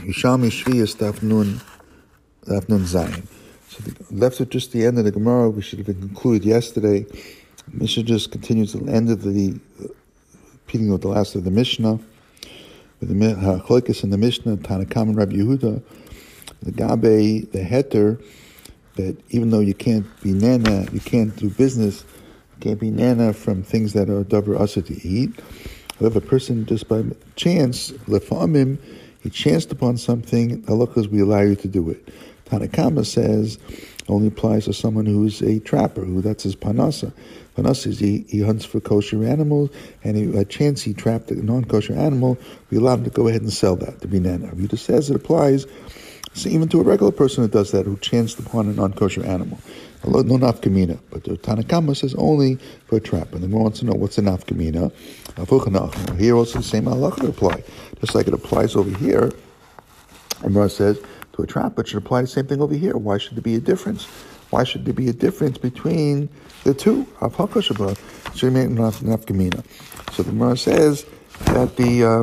Yishalmi Shviyas Daf Nun Zayin. So left with just the end of the Gemara. We should have concluded yesterday. Mishnah just continues to the end of the repeating of the last of the Mishnah. With the Chalokes in the Mishnah, Tanakam and Rabbi Yehuda, the Gabe, the Heter, that even though you can't be nana, you can't do business, you can't be nana from things that are davar asa to eat. However, a person just by chance, lefamim, he chanced upon something, halachas, we allow you to do it. Tanakama says only applies to someone who's a trapper, who that's his panasa. Panasa is he hunts for kosher animals, and a chance he trapped a non-kosher animal, we allow him to go ahead and sell that to be nana. Rita says it applies even to a regular person who does that, who chanced upon a non-kosher animal. No nafkamina, but the Tanakama says only for a trapper. And the more wants to know what's a nafkamina. Here also the same halacha apply, just like it applies over here. Amar says to a trapper, it should apply the same thing over here. Why should there be a difference? Why should there be a difference between the two? So the Gemara says that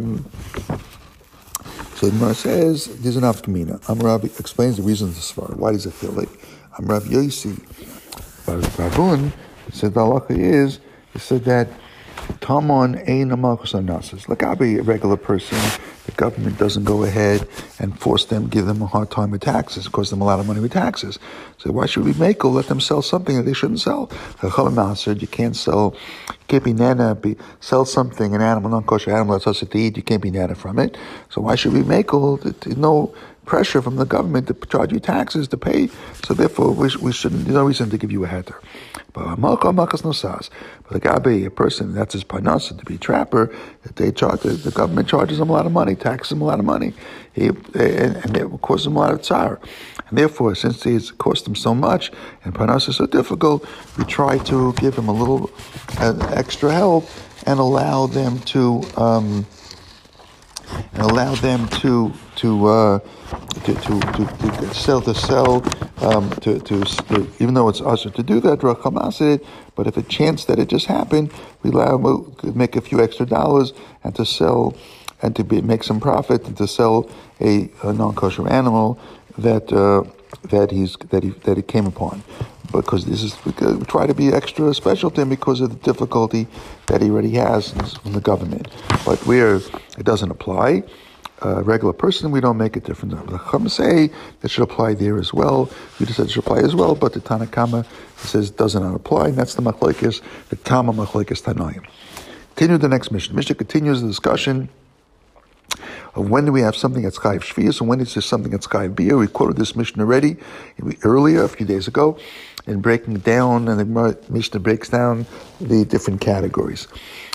So the Gemara says there's an afkamina. Amrav explains the reason of the svara. Why does it feel like Amrav Yosi? Ravun said the halacha is, he said that Tamon ein amalchus anasas. Like I'll be a regular person, the government doesn't go ahead and force them, give them a hard time with taxes, it costs them a lot of money with taxes. So why should we let them sell something that they shouldn't sell? You can't sell, you can't be nana, sell something, an animal, non-kosher animal that's us to eat, you can't be nana from it. So why should we there's no pressure from the government to charge you taxes to pay, so therefore we shouldn't, there's no reason to give you a heter. But the gabe, a person that's his parnasa, to be a trapper, that they charge, the government charges him a lot of money, taxes him a lot of money, and it costs him a lot of tsar. And therefore, since it's cost him so much and parnasa is so difficult, we try to give him a little extra help and allow them to sell, even though it's usher to do that, but if it chanced that it just happened, we allow him to make a few extra dollars and to sell and to make some profit and to sell a non-kosher animal that he came upon. Because we try to be extra special to him because of the difficulty that he already has from the government. But where it doesn't apply, a regular person, we don't make it different. The Chum say that should apply there as well. You just said it should apply as well, but the Tanakama says it does not apply, and that's the Machlokes, the Tama Machlokes Tanoim. Continue the next mission. Mishnah continues the discussion of when do we have something that's chayiv shviyas and when is there something that's chayiv beer. We quoted this Mishnah already earlier, a few days ago, in breaking down, and the Mishnah breaks down the different categories.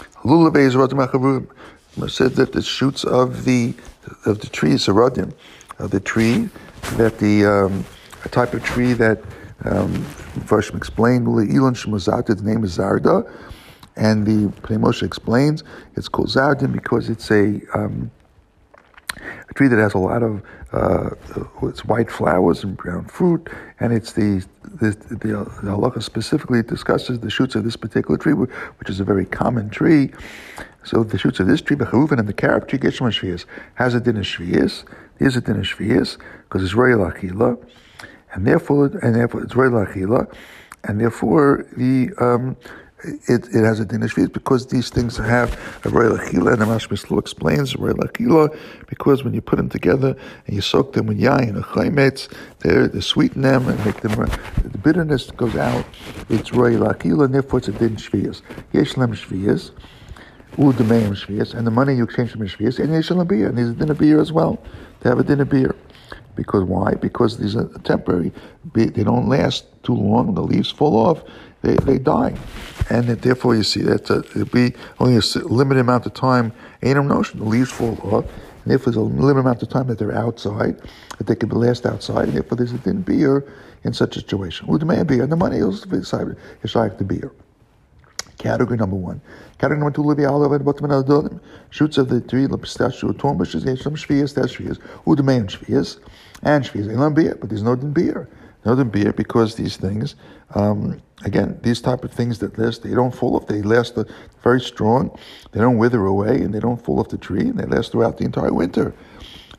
Said that the shoots of the tree, saradim, of the tree, that a type of tree that Varshim explained, the name is Zarda, and the Pnei Moshe explains it's called Zardim because it's a tree that has a lot of it's white flowers and brown fruit, and it's the halacha specifically discusses the shoots of this particular tree, which is a very common tree. So the shoots of this tree, b'charuvin, and the carob tree, Geshem Shviyas, has a din of Shviyas. There's a din of Shviyas because it's royal achila, and therefore it's royal achila, and therefore it has a din of Shviyas because these things have a royal achila, and the Rashbi Slu explains royal achila because when you put them together and you soak them with yain and chaymetz, they sweeten them and make them, the bitterness goes out. It's royal achila, and therefore it's a din Shviyas. Yesh lem Shviyas. And the money you exchange from Shviyas, and Yeshalam beer, and there's a din of beer as well. They have a din of beer. Because why? Because these are temporary. They don't last too long. The leaves fall off. They die. And therefore you see that it'll be only a limited amount of time. Ain't no notion. The leaves fall off. And therefore there's a limited amount of time that they're outside, that they can last outside. And therefore there's a din of beer in such a situation. Udmei beer, and the money is decided. It's like the beer. Category number one. Category number two, shoots of the tree, pistachio, tombushes, shviyas, that's shviyas, udmei shviyas, and shviyas. Beer, but there's no din beer. No din beer because these things, again, these type of things that last, they don't fall off, they last very strong, they don't wither away, and they don't fall off the tree, and they last throughout the entire winter.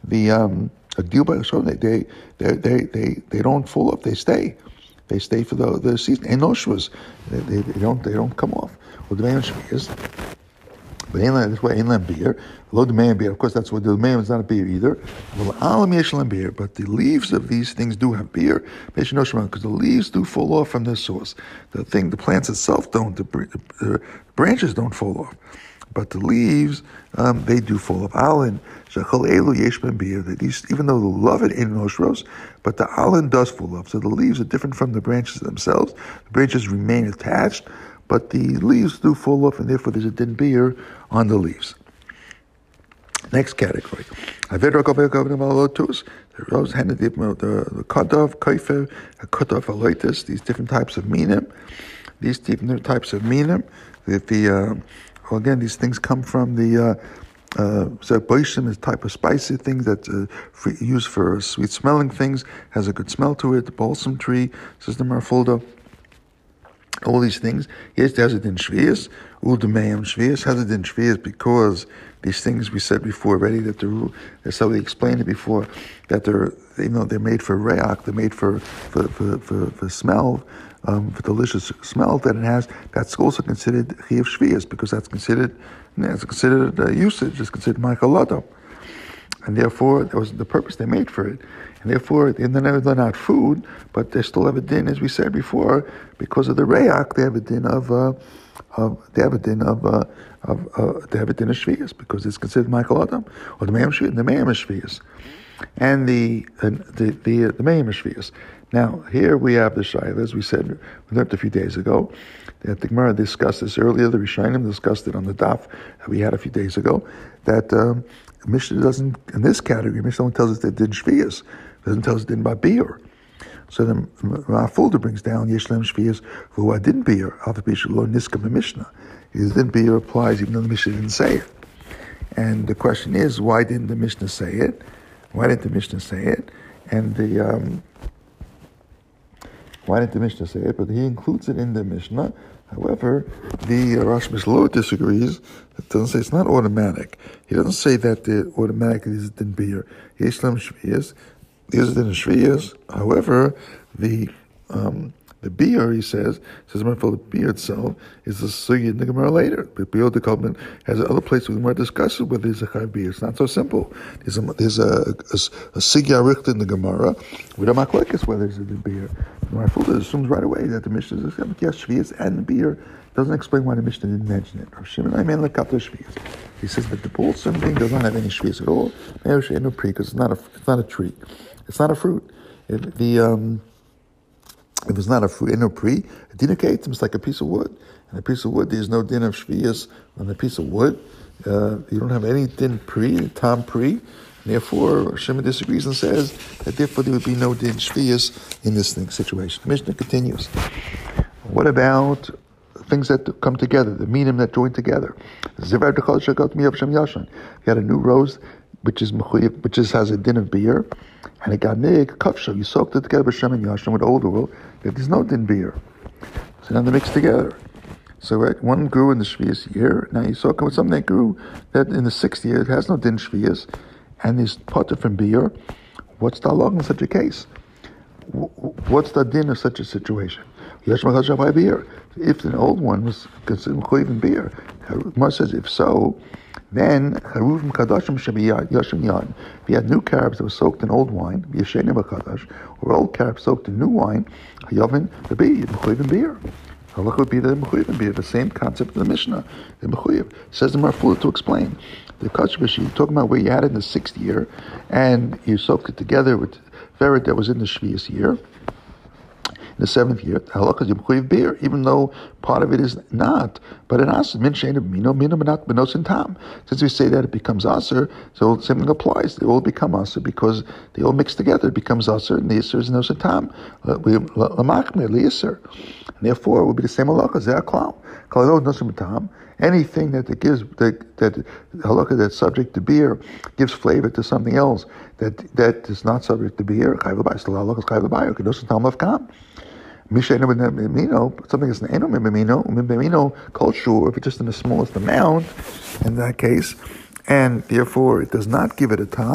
the deal by the they don't fall off. They stay. They stay for the season. And noshvas, they don't come off. Well, the main is, but that's why inland beer. Below the main beer, of course, that's what the main is not a beer either. Well, alam yeshlan beer, but the leaves of these things do have beer. Because the leaves do fall off from their source. The plants itself don't. The branches don't fall off. But the leaves, they do fall off. Alin, shachal elu yesh ben beer. Even though they love it in noshros, but the alin does fall off. So the leaves are different from the branches themselves. The branches remain attached, but the leaves do fall off, and therefore there's a din beer on the leaves. Next category. The rose handed the kadov, kaifer, kadov aloitis, these different types of minim. These different types of minim, again, these things come from the boishim is a type of spicy things that used for sweet smelling things, has a good smell to it. The balsam tree, says the Marfolda. All these things. Yes, there's a din shvius. Udemayim shvius has a din shvius because these things we said before already that as somebody explained it before, that they're made for reach, they're made for smell. For delicious smell that it has, that's also considered chiyuv shvius because that's considered usage. It's considered ma'achaloto, and therefore that was the purpose they made for it. And therefore, they're not food, but they still have a din, as we said before, because of the reach. They have a din of shvius because it's considered ma'achaloto, or the mayim shvius, and the mayim shvius. Now, here we have the Shaila, as we said, we learned a few days ago, that the Gemara discussed this earlier, the Rishonim discussed it on the daf that we had a few days ago, that Mishnah doesn't, in this category, Mishnah only tells us that din shvius, doesn't tell us din by beer. So the Rafulda brings down Yeshlem shvius, who didn't beer, alpha lo niskam the Mishnah. His din beer applies even though the Mishnah didn't say it. And the question is, why didn't the Mishnah say it? Why didn't the Mishnah say it? And why didn't the Mishnah say it? But he includes it in the Mishnah. However, the Rosh Mishlot disagrees. It doesn't say it's not automatic. He doesn't say that the automatically is din beer. Yeshlem shvius, is din shvius. However, the beer, he says the beer itself is a sugya in the Gemara later. But beer the Kalman has other places where the Gemara discusses whether it's a chayv beer. It's not so simple. There's a sugya richt in the Gemara with a machlekes whether it's a beer. My Fulda assumes right away that the Mishnah is yes, shvius and beer. Doesn't explain why the Mishnah didn't mention it. Or Shimon Ayman lekapta shvius. He says that the balsam thing does not have any shvius at all. Because it's not a tree. It's not a fruit. If it's not a fruit, no pre, a din of ketim is like a piece of wood. And a piece of wood, there's no din of shvius on the piece of wood. You don't have any din pre, tam pre. And therefore, Shimon disagrees and says that therefore there would be no din shvius in this situation. The Mishnah continues. What about things that come together, the minim that join together? You had a new rose, which has a din of beer, and it got nig kafsha. You soaked it together with Shem and Yashim with the older world. There's no din beer, so now they mix together. So one grew in the shvius year. Now you soak it with something that grew that in the 6th year. It has no din shvius, and is potter from beer. What's the halach in such a case? What's the din of such a situation? If an old one was considered mechuyev in beer, Gemara says if so, then charuvim kadashim yashim yan. If you had new carobs that were soaked in old wine, yeshenim b'kadash, or old carobs soaked in new wine, hayavin the beer mechuyev in beer. Halach would be the mechuyev in beer. The same concept of the Mishnah. The mechuyev says the Marfula to explain the kachbashi. You're talking about where you had it in the 6th year, and you soaked it together with ferret that was in the shvius year. In the 7th year, halakha is mechuyev beer, even though part of it is not. But in aser, min shein mino not benos in tam. Since we say that it becomes aser, so the same thing applies. They all become aser because they all mix together. It becomes aser, and the aser is nos in tam. Lamachmer liaser. Therefore, it would be the same halakha. Zeh klal. Kalalo nos in tam. Anything that halakha that's subject to beer gives flavor to something else that is not subject to beer. Chayv l'bayis. So halakha is chayv l'bayis. Kedos in tam lafkam. Something is eno mimino culture, if it's just in the smallest amount, in that case, and therefore it does not give it a tam.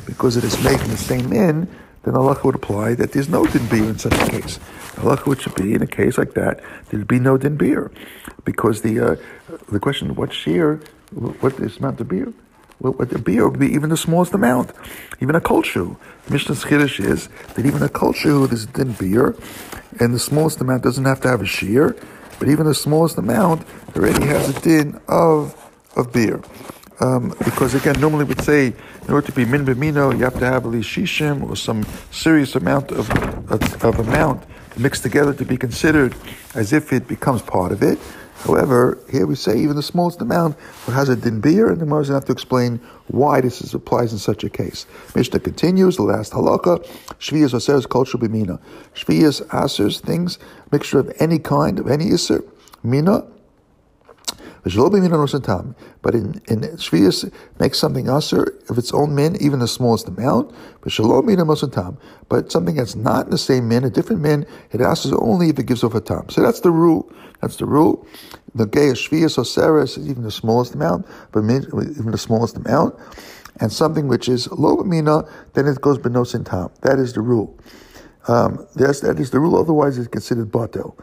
because it is making the same min, then halacha would apply that there's no din beer in such a case. Halacha would should be in a case like that, there'd be no din beer, because the question, what shear, what is amount of beer? What the beer would be even the smallest amount, even a kol shu. Mishnah's chiddush is that even a kol shu there's din beer, and the smallest amount doesn't have to have a shear, but even the smallest amount already has a din of beer. Because again, normally we'd say in order to be min b'mino, you have to have at least shishim or some serious amount of amount mixed together to be considered as if it becomes part of it. However, here we say even the smallest amount has a din beer, and the Gemara is going to have to explain why this applies in such a case. Mishnah continues, the last halakha, shviyas aseres kol shu b'mina. Shviyas asers, things, mixture of any kind, of any iser, mina, but in Shvius makes something aser of its own min, even the smallest amount. But something that's not in the same min, a different min, it asers only if it gives off a tam. So that's the rule. That's the rule. The gay Shvius oseres is even the smallest amount, but even the smallest amount. And something which is lo b'mina, then it goes b'nosin tam. That is the rule. That is the rule. Otherwise, it's considered batel.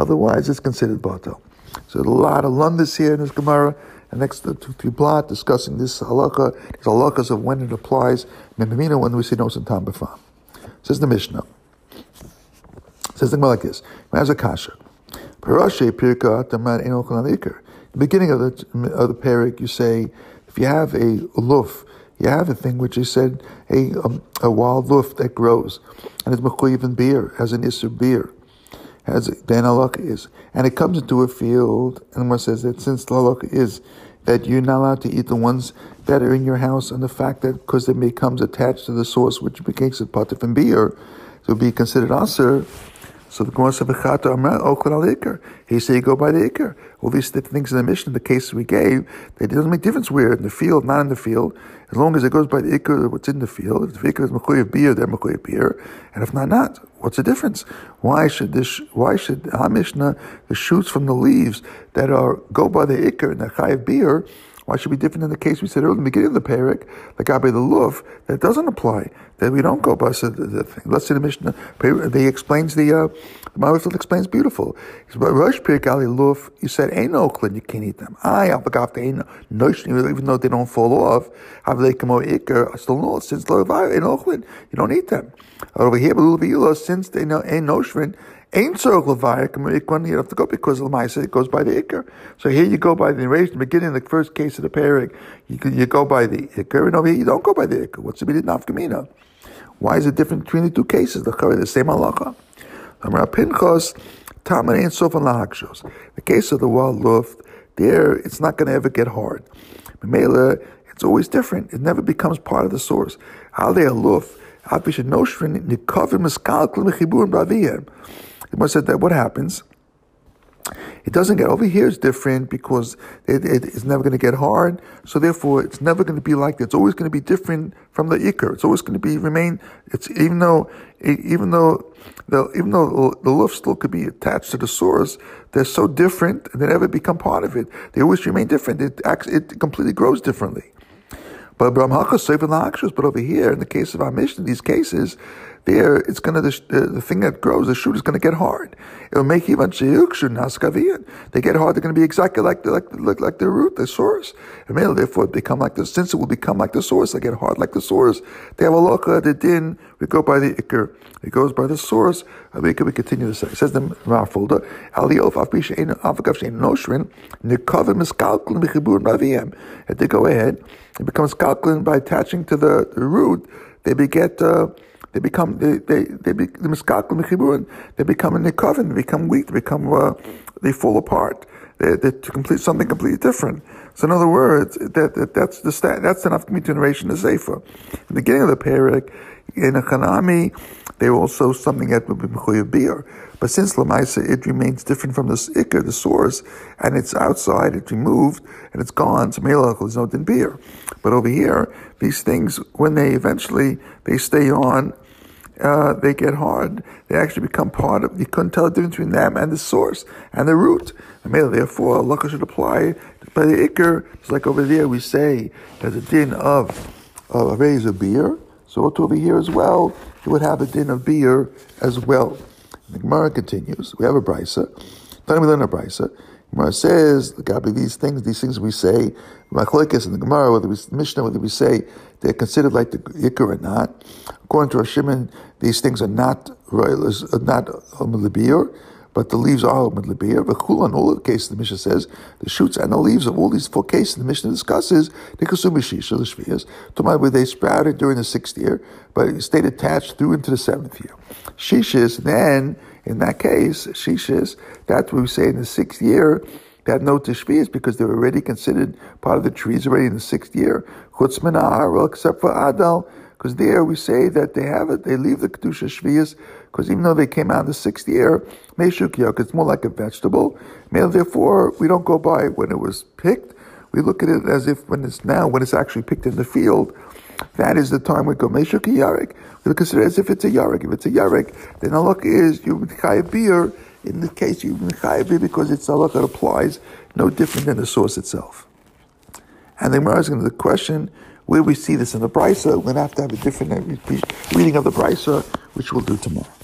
So a lot of lundas here in this Gemara, and next to blot discussing this halakha, these halakhas of when it applies, when we say nosin tam b'fam. Says the Mishnah. Says the Gemara like this: As a kasha, parashe pirka ataman enol kol. The beginning of the parak, you say if you have a luf, you have a thing which is said a wild luf that grows, and it's mechuyev in beer, has an isser beer. As then halakha is, and it comes into a field, and the Gemara says that since the halakha is that you're not allowed to eat the ones that are in your house, and the fact that because it becomes attached to the source, which makes it patif and beer, so it would be considered aser. So the Gemara says, "V'chata amra okol al ikar." He said, "You go by the ikar." All these things in the Mishnah, the cases we gave, it doesn't make difference where in the field, not in the field, as long as it goes by the ikar, what's in the field. If the ikar is mechuyev beer, they're mechuyev beer, and if not. What's the difference? Why should our Mishnah, the shoots from the leaves that go by the ikar and the chayiv beer, why should it be different in the case we said earlier in the beginning of the parak, like Abay the Luf, that doesn't apply, that we don't go by the thing. Let's say the Mishnah, they explains the Maharil explains beautiful. Rosh Pirik Ali Luf, you said, ain't no klin, you can't eat them. Even though they don't fall off, have they come over ikar, still no, since you don't eat them. Over here, since they ain't no shvin, ain't circle of ikwan, you have to go because of the Maisa, it goes by the ikar. So here you go by the narration, the beginning, the first case of the parak, you go by the ikar, and over here you don't go by the ikar. What's the bidit nafkamina? Why is it different between the two cases? The same halacha. Pinchas, Taman ain't sof and lahakshos. The case of the wild luft, there it's not going to ever get hard. Memela, it's always different. It never becomes part of the source. Al de luft, Apisha noshrin nikavim eskal kol mechibur braviyem. The Gemara said that what happens? It doesn't get over here. It's different because it's never going to get hard. So therefore, it's never going to be like that. It's always going to be different from the ikar. It's always going to remain. It's even though the luf still could be attached to the source, they're so different and they never become part of it. They always remain different. It completely grows differently. But over here, in the case of our Mishnah, these cases, there it's going to the thing that grows, the shoot is going to get hard. It'll make even naskavian. They get hard. They're going to be exactly like the root, the source. And therefore, it become like the since it will become like the source. They get hard like the source. They have a loka. The din. We go by the ikar. It goes by the source. We continue to say. It says the Rafulda Aliof Afisha Afagav Shein Noshrin Nikavim Miskalklin Bechibur Raviem. And they go ahead. It becomes kalklin by attaching to the root. They become the miskalklin mechiburin. They become a nikavin. They become weak. They fall apart. They complete something completely different. So in other words, that's the nafkamit generation of Sefer. In the beginning of the parak, in a Chanami, they were also something that would be mechuyev beer. But since Lamaisa, it remains different from the ikar, the source, and it's outside, it's removed, and it's gone, so melech, there's no din beer. But over here, these things, when they stay on, they get hard. They actually become part of, you couldn't tell the difference between them and the source, and the root. And therefore, Allah should apply by the ikar. It's like over there, we say, there's a din of a razor beer, So also over here as well, it would have a din of beer as well. The Gemara continues. We have a brisa. Then we learn a brisa. Gemara says, Gabi, these things we say, Machlokes in the Gemara, whether we Mishnah, whether we say they're considered like the Yikar or not. According to Rosh Shimon, these things are not beer, but the leaves are beer. But in all of the cases, the Mishnah says the shoots and the leaves of all these 4 cases the Mishnah discusses, they consume shisha, the shvias, to my way they sprouted during the 6th year, but it stayed attached through into the 7th year. Shishis, then, in that case, shishis, that's what we say in the 6th year, that no tishvias because they were already considered part of the trees already in the 6th year. Chutz min ha'arel, except for Adal, because there we say that they leave the Kedusha Shvias, because even though they came out in the 6th year, Meshuk Yok, it's more like a vegetable. Therefore, we don't go by when it was picked. We look at it as if when it's actually picked in the field, that is the time we go Meshuk Yarek. We consider it as if it's a Yarek. If it's a Yarek, then the look is you Mechaya beer. In this case, you Mechaya beer because it's a look that applies no different than the source itself. And then we're asking the question, where we see this in the Brisa, we're going to have a different reading of the Brisa, which we'll do tomorrow.